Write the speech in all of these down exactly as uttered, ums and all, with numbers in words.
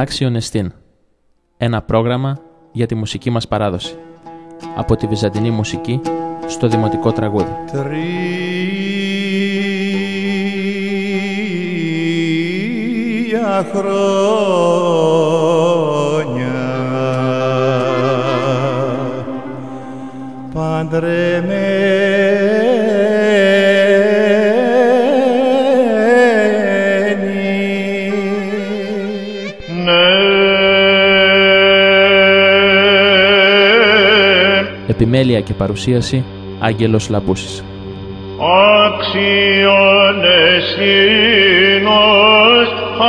Άξιον Εστίν, ένα πρόγραμμα για τη μουσική μας παράδοση, από τη βυζαντινή μουσική στο δημοτικό τραγούδι. Τρία χρόνια παντρεμένη Επιμέλεια και παρουσίαση Άγγελος Λαμπούσης. Άξιον εστίνος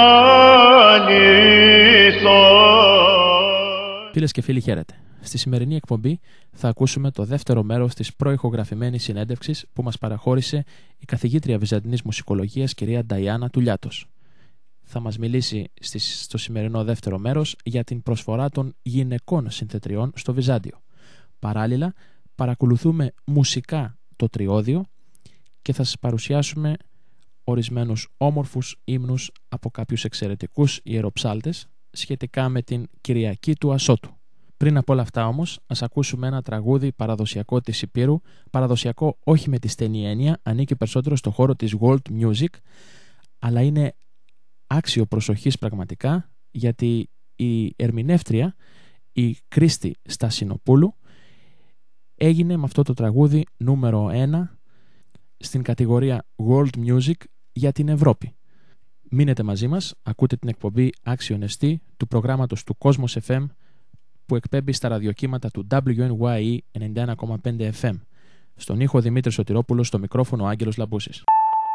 αληθώς. Φίλες και φίλοι, χαίρετε. Στη σημερινή εκπομπή θα ακούσουμε το δεύτερο μέρος της προηχογραφημένης συνέντευξης που μας παραχώρησε η καθηγήτρια Βυζαντινής Μουσικολογίας κυρία Νταϊάννα Τουλιάτος. Θα μας μιλήσει στο σημερινό δεύτερο μέρος για την προσφορά των γυναικών συνθετριών στο Βυζάντιο. Παράλληλα, παρακολουθούμε μουσικά το τριώδιο και θα σας παρουσιάσουμε ορισμένους όμορφους ύμνους από κάποιους εξαιρετικούς ιεροψάλτες σχετικά με την Κυριακή του Ασώτου. Πριν από όλα αυτά όμως, ας ακούσουμε ένα τραγούδι παραδοσιακό της Υπήρου, παραδοσιακό όχι με τη στενή έννοια, ανήκει περισσότερο στο χώρο της world music, αλλά είναι άξιο προσοχής πραγματικά, γιατί η ερμηνεύτρια, η Κρίστη Στασινοπούλου, έγινε με αυτό το τραγούδι νούμερο ένα στην κατηγορία World Music για την Ευρώπη. Μείνετε μαζί μας, ακούτε την εκπομπή Άξιον Εστί του προγράμματος του Cosmos εφ εμ που εκπέμπει στα ραδιοκύματα του ντάμπλιου εν γουάι ι ενενήντα ένα κόμμα πέντε εφ εμ. Στον ήχο Δημήτρης Σωτηρόπουλος, στο μικρόφωνο Άγγελος Λαμπούσης.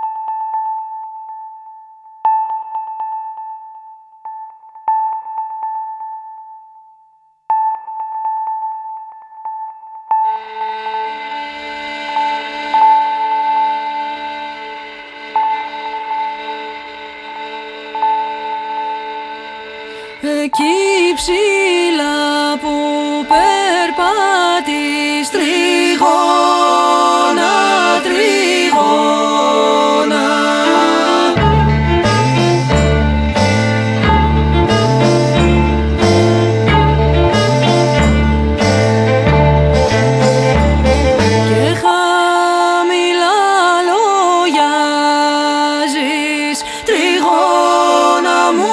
Εκεί ψηλά που περπάτης τριγώνα, τριγώνα, και χαμηλά λογιάζεις τριγώνα μου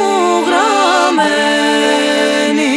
γραμμένη.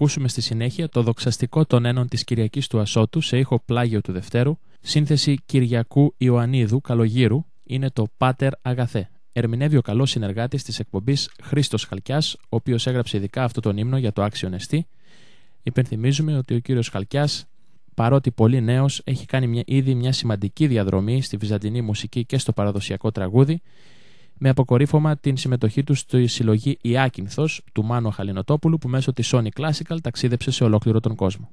ακούσουμε στη συνέχεια το δοξαστικό των ένων της Κυριακής του Ασώτου σε ήχο πλάγιο του Δευτέρου, σύνθεση Κυριακού Ιωαννίδου Καλογύρου, είναι το Πάτερ Αγαθέ. Ερμηνεύει ο καλός συνεργάτης της εκπομπής Χρήστος Χαλκιάς, ο οποίος έγραψε ειδικά αυτό τον ύμνο για το άξιον εστί. Υπενθυμίζουμε ότι ο κύριος Χαλκιάς, παρότι πολύ νέος, έχει κάνει μια, ήδη μια σημαντική διαδρομή στη βυζαντινή μουσική και στο παραδοσιακό τραγούδι, με αποκορύφωμα την συμμετοχή του στη συλλογή Ιάκυνθος του Μάνου Χαλινοτόπουλου, που μέσω της Sony Classical ταξίδεψε σε ολόκληρο τον κόσμο.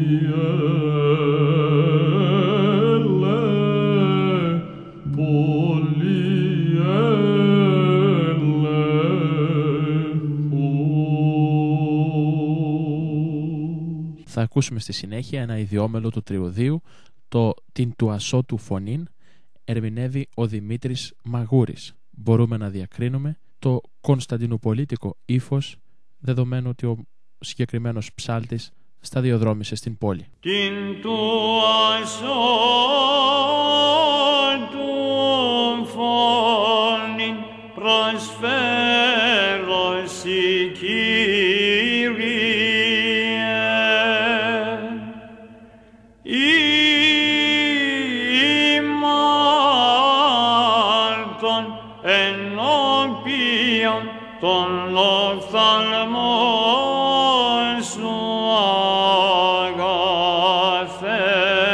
Oh ακούσουμε στη συνέχεια ένα ιδιόμελο του τριωδίου, το «Την του ασώτου φωνήν», ερμηνεύει ο Δημήτρης Μαγούρης. Μπορούμε να διακρίνουμε το κωνσταντινουπολίτικο ύφος, δεδομένου ότι ο συγκεκριμένος ψάλτης σταδιοδρόμησε στην πόλη. Την του ασώτου φωνήν προσφέρω σοι, Κύριε, ημάρτων ενώπιον των οφθαλμών σου αγαθέ,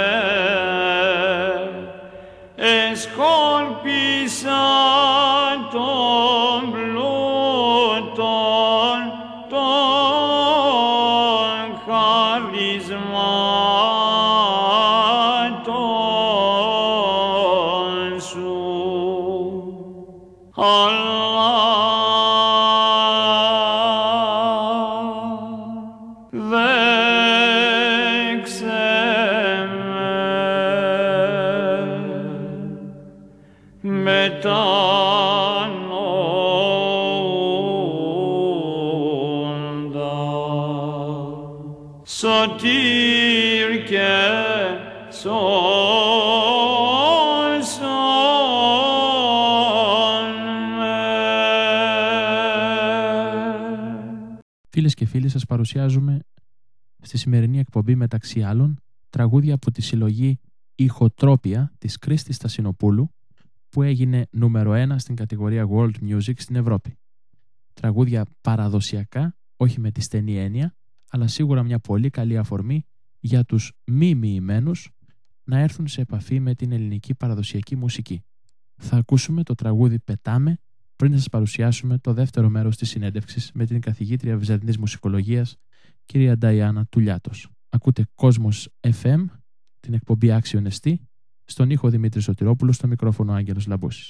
εσκόλπισα των πλούτων των χαρισμάτων σου. Σωτήρ και σώσον με. Φίλες και φίλοι, σας παρουσιάζουμε στη σημερινή εκπομπή, μεταξύ άλλων, τραγούδια από τη συλλογή «Ηχοτρόπια» της Κρίστης Στασινοπούλου, που έγινε νούμερο ένα στην κατηγορία World Music στην Ευρώπη. Τραγούδια παραδοσιακά, όχι με τη στενή έννοια, αλλά σίγουρα μια πολύ καλή αφορμή για τους μη μοιημένους να έρθουν σε επαφή με την ελληνική παραδοσιακή μουσική. Θα ακούσουμε το τραγούδι «Πετάμε» πριν να σας παρουσιάσουμε το δεύτερο μέρος της συνέντευξης με την καθηγήτρια Βυζαντινής Μουσικολογίας, κυρία Νταϊάννα Τουλιάτος. Ακούτε Κόσμος εφ εμ, την εκπομπή Άξιον Εστί, στον ήχο Δημήτρης Σωτηρόπουλος, στο μικρόφωνο Άγγελος Λαμπούσης.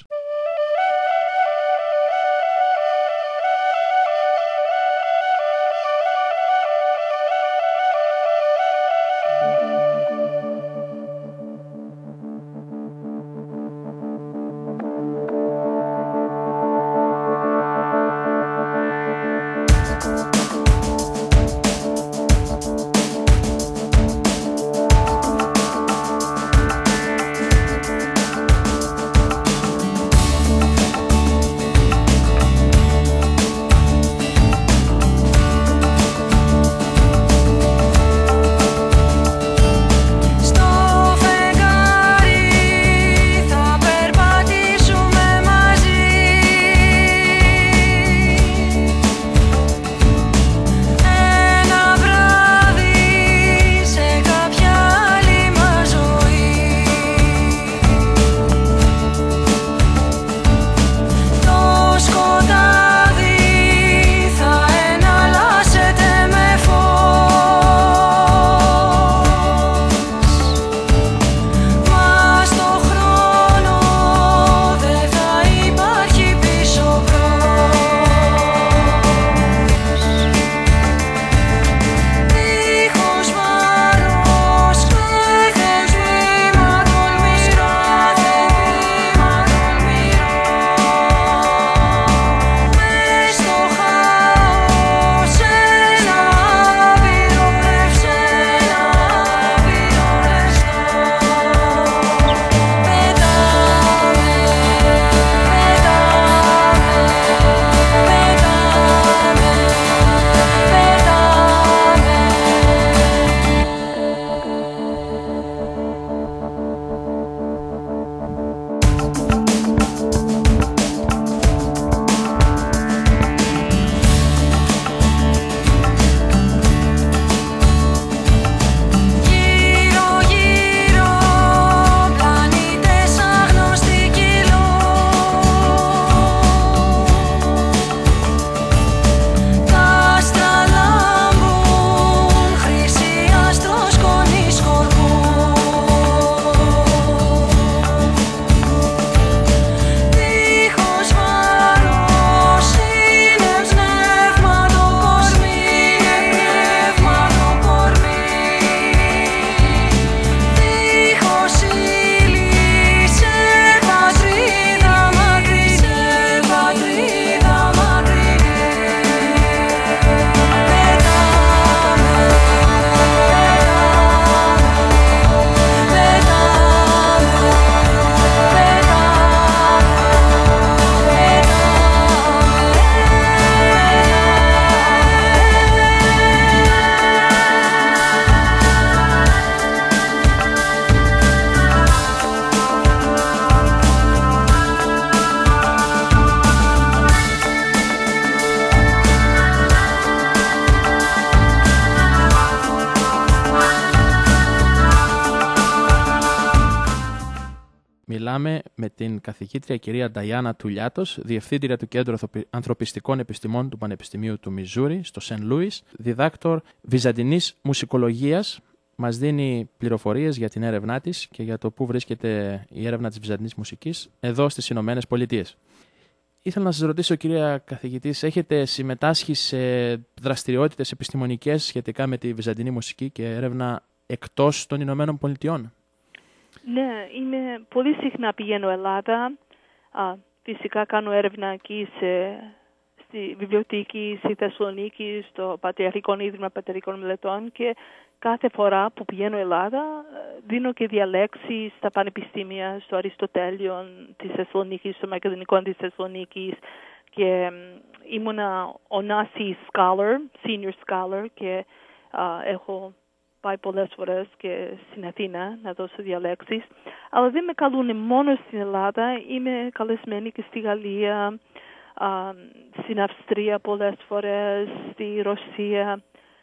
Μιλάμε με την καθηγήτρια κυρία Νταϊάννα Τουλιάτος, διευθύντρια του Κέντρου Ανθρωπιστικών Επιστημών του Πανεπιστημίου του Μιζούρι, στο Σεντ Λούις, διδάκτορ βυζαντινής μουσικολογίας. Μας δίνει πληροφορίες για την έρευνά της και για το πού βρίσκεται η έρευνα της βυζαντινής μουσικής εδώ στις Ηνωμένες Πολιτείες. Ήθελα να σας ρωτήσω, κυρία καθηγητής, έχετε συμμετάσχει σε δραστηριότητες επιστημονικές σχετικά με τη βυζαντινή μουσική και έρευνα εκτός των Ηνωμένων Πολιτειών? Ναι, είμαι πολύ συχνά πηγαίνω Ελλάδα. Α, φυσικά κάνω έρευνα εκεί σε, στη βιβλιοθήκη, στη Θεσσαλονίκη, στο Πατριαρχικό Ίδρυμα Πατερικών Μελετών, και κάθε φορά που πηγαίνω Ελλάδα δίνω και διαλέξεις στα πανεπιστήμια, στο Αριστοτέλειον της Θεσσαλονίκης, στο Μακεδονικό της Θεσσαλονίκης, και ήμουνα ονάση scholar, senior scholar, και α, έχω πάει πολλές φορές και στην Αθήνα να δώσω διαλέξεις. Αλλά δεν με καλούν μόνο στην Ελλάδα, είμαι καλεσμένη και στη Γαλλία, α, στην Αυστρία πολλές φορές, στη Ρωσία.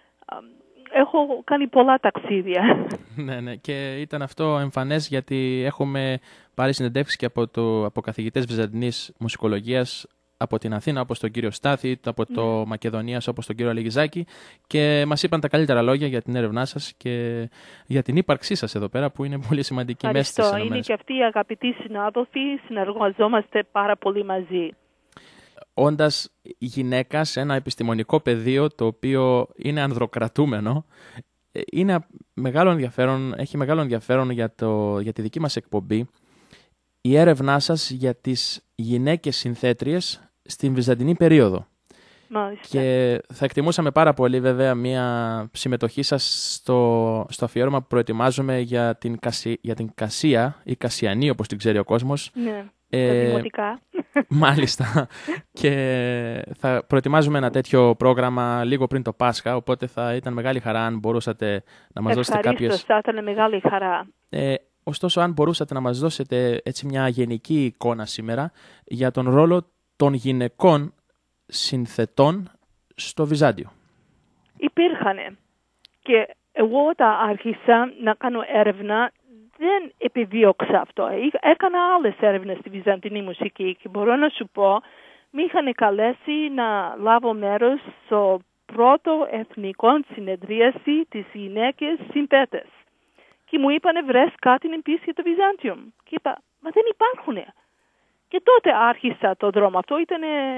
Έχω κάνει πολλά ταξίδια. Ναι, ναι, και ήταν αυτό εμφανές, γιατί έχουμε πάρει συνεντεύξεις και από, το, από καθηγητές βυζαντινής μουσικολογίας από την Αθήνα, όπως τον κύριο Στάθη, από το mm. Μακεδονίας, όπως τον κύριο Αλιγιζάκη, και μας είπαν τα καλύτερα λόγια για την έρευνά σας και για την ύπαρξή σας εδώ πέρα, που είναι πολύ σημαντική μέσα στις Ηνωμένες. Είναι και αυτοί οι αγαπητοί συνάδελφοι, συνεργαζόμαστε πάρα πολύ μαζί. Όντας γυναίκα σε ένα επιστημονικό πεδίο το οποίο είναι ανδροκρατούμενο, είναι μεγάλο ενδιαφέρον, έχει μεγάλο ενδιαφέρον για, το, για τη δική μας εκπομπή η έρευνά σας για τις γυναίκες συνθέτριες στην βυζαντινή περίοδο. Μάλιστα. Και θα εκτιμούσαμε πάρα πολύ βέβαια μια συμμετοχή σας στο, στο αφιέρωμα που προετοιμάζουμε για την, Κασι, για την Κασία ή Κασιανή, όπως την ξέρει ο κόσμος. Ναι, ε, τα δημοτικά. Μάλιστα. Και θα προετοιμάζουμε ένα τέτοιο πρόγραμμα λίγο πριν το Πάσχα, οπότε θα ήταν μεγάλη χαρά αν μπορούσατε να μας δώσετε κάποιες... Ευχαρίστως, θα ήταν μεγάλη χαρά. Ε, ωστόσο, αν μπορούσατε να μας δώσετε έτσι μια γενική εικόνα σήμερα για τον ρόλο των γυναικών συνθετών στο Βυζάντιο. Υπήρχανε. Και εγώ όταν άρχισα να κάνω έρευνα δεν επιδίωξα αυτό. Έκανα άλλες έρευνες στη βυζαντινή μουσική και μπορώ να σου πω, με είχαν καλέσει να λάβω μέρος στο πρώτο εθνικό συνεδρίαση της γυναίκες συνθέτες. Και μου είπανε, βρες κάτι να πεις για το Βυζάντιο. Και είπα, μα δεν υπάρχουνε. Και τότε άρχισα το δρόμο. Αυτό ήταν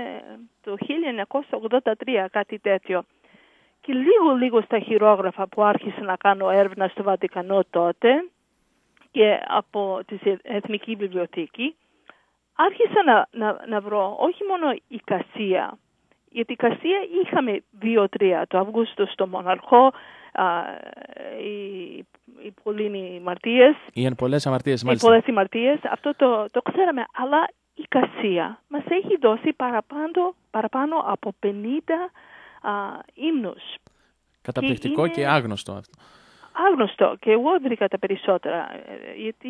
το χίλια εννιακόσια ογδόντα τρία, κάτι τέτοιο. Και λίγο λίγο στα χειρόγραφα που άρχισα να κάνω έρευνα στο Βατικανό τότε και από τη Εθνική Βιβλιοθήκη, άρχισα να, να, να βρω όχι μόνο η Κασία, γιατί η Κασία είχαμε δύο-τρία, το Αύγουστο στο Μοναρχό, α, οι, οι πολλοί αμαρτίες. Είχαν πολλές αμαρτίες, οι μάλιστα. πολλές αμαρτίες, αυτό το, το ξέραμε, αλλά η Κασία μας έχει δώσει παραπάνω, παραπάνω από πενήντα α, ύμνους. Καταπληκτικό και, και είναι... άγνωστο αυτό. Άγνωστο, και εγώ βρήκα τα περισσότερα, γιατί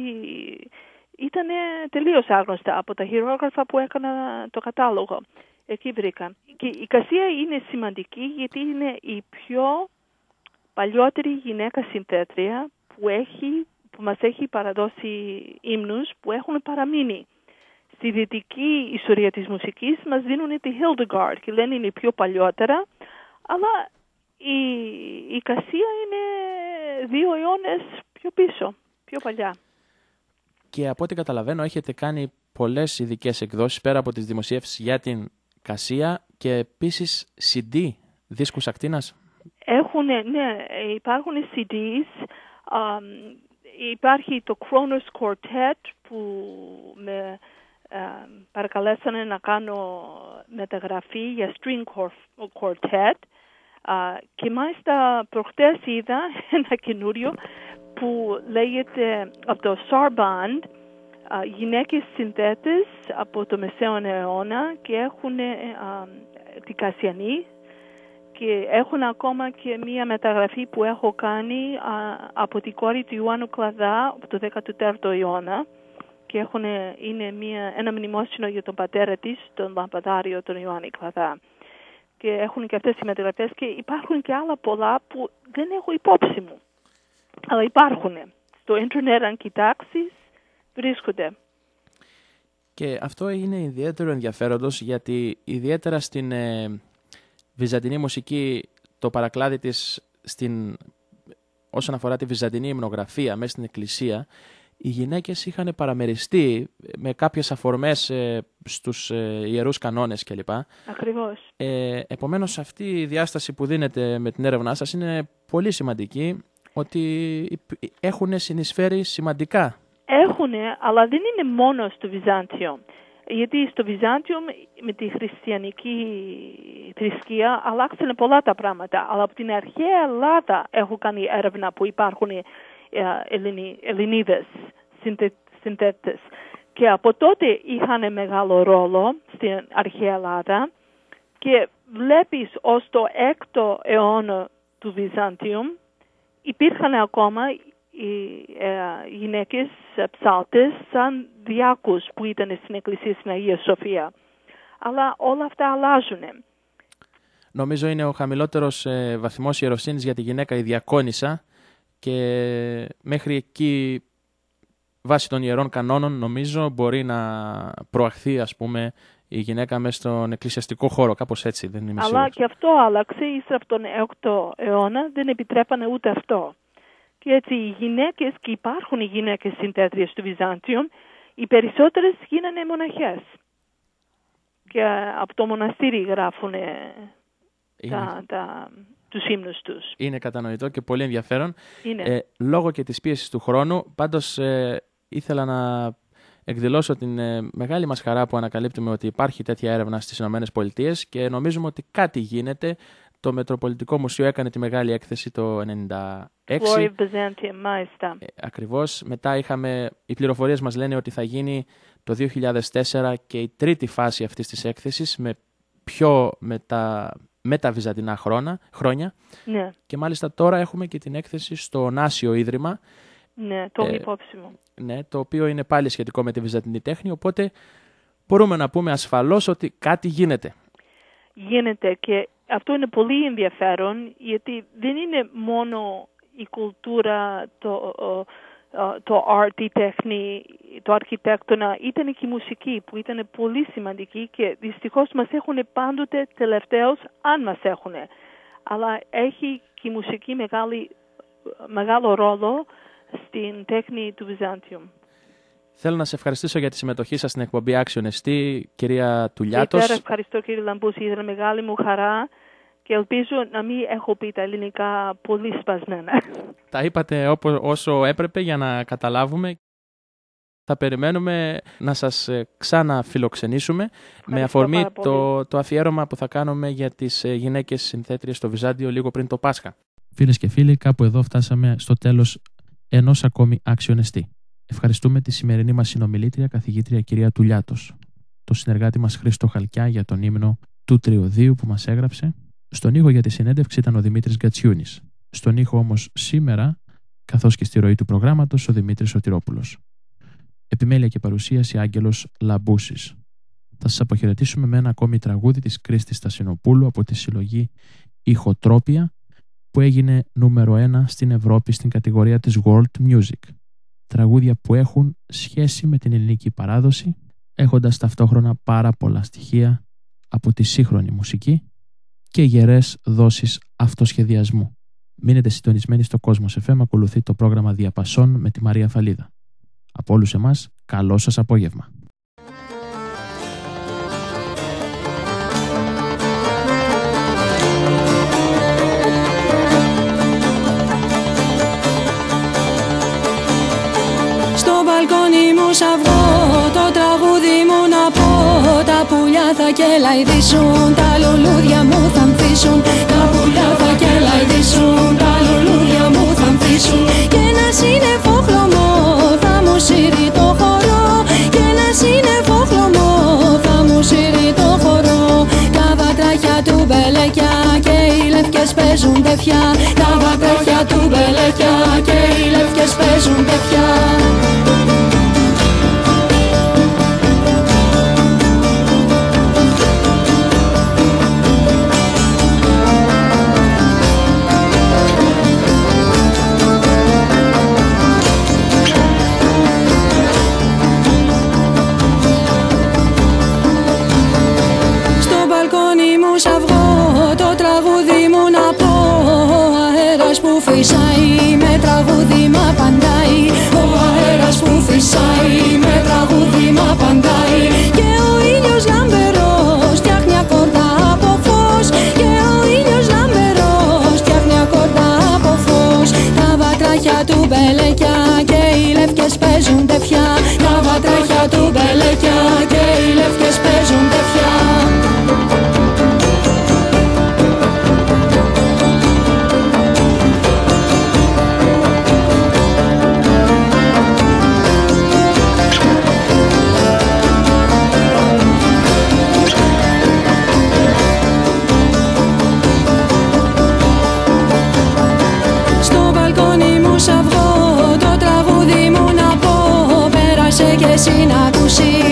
ήταν τελείως άγνωστα από τα χειρόγραφα που έκανα το κατάλογο. Εκεί βρήκα. Και η Κασία είναι σημαντική γιατί είναι η πιο παλιότερη γυναίκα συνθέτρια που, έχει, που μας έχει παραδώσει ύμνους που έχουν παραμείνει. Στη δυτική ιστορία της μουσικής μας δίνουν τη Hildegard και λένε είναι η πιο παλιότερα, αλλά η, η Κασία είναι δύο αιώνες πιο πίσω, πιο παλιά. Και από ό,τι καταλαβαίνω έχετε κάνει πολλές ειδικές εκδόσεις πέρα από τις δημοσίευσεις για την Κασία και επίσης σι ντι, δίσκους ακτίνας. Έχουν, ναι, υπάρχουν σι ντι. Um, υπάρχει το Kronos Quartet που με uh, παρακαλέσανε να κάνω μεταγραφή για String Quartet. Uh, και μάλιστα προχτές είδα ένα καινούριο που λέγεται από το Sarband, uh, γυναίκες συνθέτες από το Μεσαίο αιώνα και έχουν uh, την Κασιανή και έχουν ακόμα και μία μεταγραφή που έχω κάνει uh, από την κόρη του Ιωάννου Κλαδά από το δέκατο τέταρτο αιώνα και έχουν, είναι μία, ένα μνημόσυνο για τον πατέρα της, τον Λαμπαδάριο, τον Ιωάννη Κλαδά. Και έχουν και αυτές οι μεταγραφές και υπάρχουν και άλλα πολλά που δεν έχω υπόψη μου. Αλλά υπάρχουν. Στο ίντερνετ αν κοιτάξεις βρίσκονται. Και αυτό είναι ιδιαίτερο ενδιαφέροντος, γιατί ιδιαίτερα στην ε, βυζαντινή μουσική το παρακλάδι της στην, όσον αφορά τη βυζαντινή υμνογραφία μέσα στην εκκλησία, οι γυναίκες είχαν παραμεριστεί με κάποιες αφορμές ε, στους ε, ιερούς κανόνες κλπ. Ακριβώς. Ε, επομένως αυτή η διάσταση που δίνεται με την έρευνά σας είναι πολύ σημαντική, ότι έχουν συνεισφέρει σημαντικά. Έχουνε, αλλά δεν είναι μόνο στο Βυζάντιο. Γιατί στο Βυζάντιο με τη χριστιανική θρησκεία αλλάξανε πολλά τα πράγματα. Αλλά από την αρχαία Ελλάδα έχω κάνει έρευνα που υπάρχουν Ελληνι, Ελληνίδες συνθέτες. Και από τότε είχαν μεγάλο ρόλο στην αρχαία Ελλάδα και βλέπεις ως το έκτο αιώνα του Βυζαντίου υπήρχαν ακόμα οι ε, γυναίκες ψάλτες σαν διάκους που ήταν στην εκκλησία στην Αγία Σοφία. Αλλά όλα αυτά αλλάζουν. Νομίζω είναι ο χαμηλότερος ε, βαθμός ιεροσύνης για τη γυναίκα η διακόνισσα, και μέχρι εκεί βάσει των ιερών κανόνων νομίζω μπορεί να προαχθεί, ας πούμε, η γυναίκα μέσα στον εκκλησιαστικό χώρο, κάπως έτσι, δεν είμαι σίγουρος. Αλλά και αυτό άλλαξε, ύστερα από τον έκτο αιώνα δεν επιτρέπανε ούτε αυτό. Και έτσι οι γυναίκες, και υπάρχουν οι γυναίκες συνθέτριες του Βυζάντιου, οι περισσότερες γίνανε μοναχές. Και από το μοναστήρι γράφουν τα, τα, τους ύμνους τους. Είναι κατανοητό και πολύ ενδιαφέρον. Ε, λόγω και της πίεσης του χρόνου, πάντως ε, ήθελα να εκδηλώσω την ε, μεγάλη μας χαρά που ανακαλύπτουμε ότι υπάρχει τέτοια έρευνα στις ΗΠΑ και νομίζουμε ότι κάτι γίνεται. Το Μετροπολιτικό Μουσείο έκανε τη μεγάλη έκθεση το ενενήντα έξι. μάλιστα. Ε, ακριβώς. Μετά είχαμε, οι πληροφορίες μας λένε ότι θα γίνει το δύο χιλιάδες τέσσερα και η τρίτη φάση αυτής της έκθεσης με πιο μετα, μεταβυζαντινά χρόνια. χρόνια. Ναι. Και μάλιστα τώρα έχουμε και την έκθεση στο Νάσιο Ίδρυμα. Ναι, το ε, υπόψη μου. Ναι, το οποίο είναι πάλι σχετικό με τη βυζαντινή τέχνη, οπότε μπορούμε να πούμε ασφαλώς ότι κάτι γίνεται. Γίνεται, και αυτό είναι πολύ ενδιαφέρον, γιατί δεν είναι μόνο η κουλτούρα, το, το art, η τέχνη, το αρχιτέκτονα, ήταν και η μουσική που ήταν πολύ σημαντική και δυστυχώς μας έχουν πάντοτε τελευταίως, αν μας έχουν. Αλλά έχει και η μουσική μεγάλη, μεγάλο ρόλο στην τέχνη του Βυζάντιου. Θέλω να σε ευχαριστήσω για τη συμμετοχή σας στην εκπομπή Άξιον Εστί, κυρία Τουλιάτος. Και ευχαριστώ, κύριε Λαμπούση, ήταν μεγάλη μου χαρά και ελπίζω να μην έχω πει τα ελληνικά πολύ σπασμένα. Τα είπατε όπως, όσο έπρεπε για να καταλάβουμε. Θα περιμένουμε να σας ξαναφιλοξενήσουμε με αφορμή το, το αφιέρωμα που θα κάνουμε για τις γυναίκες συνθέτριες στο Βυζάντιο λίγο πριν το Πάσχα. Φίλες και φίλοι, κάπου εδώ φτάσαμε στο τέλος ενός ακόμη Άξιον Εστί. Ευχαριστούμε τη σημερινή μας συνομιλήτρια, καθηγήτρια κυρία Τουλιάτος, το συνεργάτη μας Χρήστο Χαλκιά για τον ύμνο του Τριωδίου που μας έγραψε. Στον ήχο για τη συνέντευξη ήταν ο Δημήτρης Γκατσιούνης. Στον ήχο όμως σήμερα, καθώς και στη ροή του προγράμματος, ο Δημήτρης Σωτηρόπουλος. Επιμέλεια και παρουσίαση Άγγελος Λαμπούσης. Θα σας αποχαιρετήσουμε με ένα ακόμη τραγούδι της Κρίστης Στασινοπούλου από τη συλλογή Ηχοτρόπια, που έγινε νούμερο ένα στην Ευρώπη στην κατηγορία της World Music. Τραγούδια που έχουν σχέση με την ελληνική παράδοση, έχοντας ταυτόχρονα πάρα πολλά στοιχεία από τη σύγχρονη μουσική και γερές δόσεις αυτοσχεδιασμού. Μείνετε συντονισμένοι στο Κόσμος εφ εμ, ακολουθεί το πρόγραμμα Διαπασών με τη Μαρία Φαλίδα. Από όλους εμάς, καλό σας απόγευμα. Μπαλκόνι μου σ' το τραγούδι μου να πω. Τα πουλιά θα κελαϊδίσουν, τα λουλούδια μου θα ανθίσουν. Τα πουλιά θα κελαϊδίσουν, τα λουλούδια μου θα ανθίσουν. Και ένα σύννεφο χλωμό θα μου σύρει το χορό. Και ένα σύννεφο χλωμό θα μου σύρει το χορό. Τα βατράχια του μπελεκιά και οι λευκές παίζουν τεφιά. Τα βατράχια του μπελεκιά και οι λευκές παίζουν τεφιά. να ακούσει.